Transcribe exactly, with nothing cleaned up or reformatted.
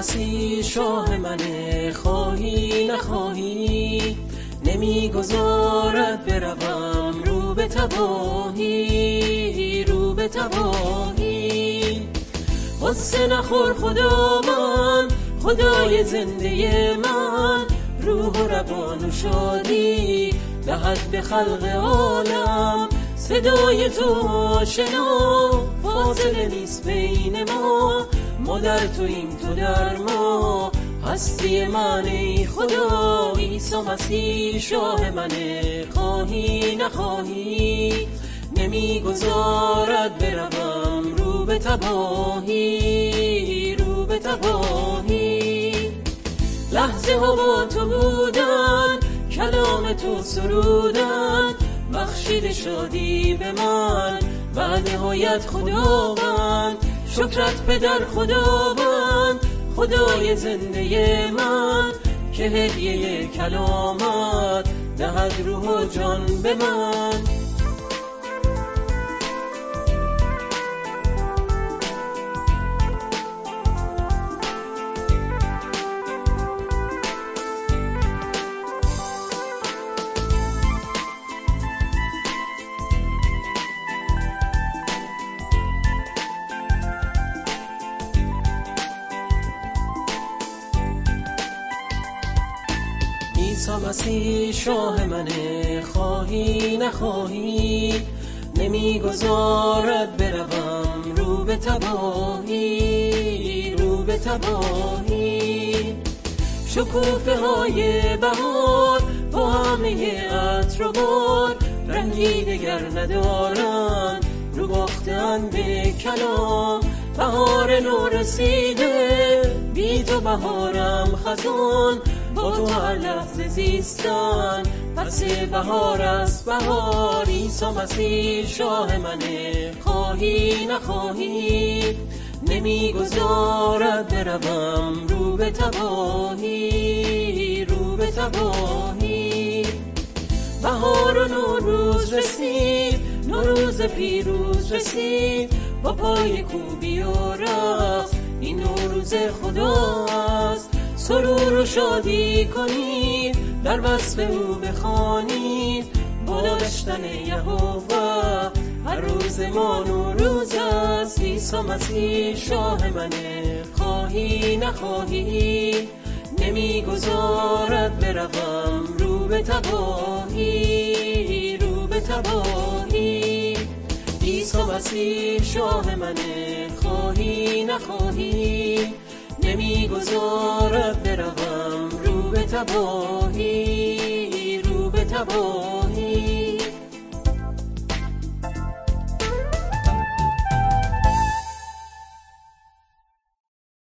مسیح شاه منه، خواهی نخواهی نمیگذارد بروم رو به تباهی، رو به تباهی. غصه نخور خدا من، خدای زنده من، روح و روان و شادی دهد به خلق عالم. صدای تو آشنا، فاصله نیست بین ما، ما در تو این تو در ما. هستی من ای خدا، عیسی مسیح شاه منه، خواهی نخواهی نمیگذارد بروم رو به تباهی، رو به تباهی. لحظه ها با تو بودن، کلام تو سرودن، بخشید شادی به من بعد نهایت خداوند. شکرت پدر خداوند، خدای زنده من، که هدیه کلامت دهد روح و جان به من. عیسی مسیح شاه منه، خواهی نخواهی نمیگذارد بروم رو به تباهی، رو به تباهی. شکوفه های بهار با همه عطر و بار، رنگی دگر ندارند، رو باختند به کلام. بهار نو رسیده، بی تو بهارم خزان، با تو هر لحظه زیستن پس بهار است بهار. عیسی مسیح شاه منه، خواهی نخواهی نمیگذارد بروم رو به تباهی، رو به تباهی. بهار و نوروز رسید، نوروز پیروز رسید، با پای کوبی و رقص این نوروز خداست. سرور و شادی کنید، در وصف او بخوانید، با داشتن یهوه هر روز ما نوروز است. عیسی مسیح شاه منه، خواهی نخواهی نمیگذارد بروم رو به تباهی، رو به تباهی. عیسی مسیح شاه منه، خواهی نخواهی نمیگذارد بروم رو به تباهی، رو به تباهی.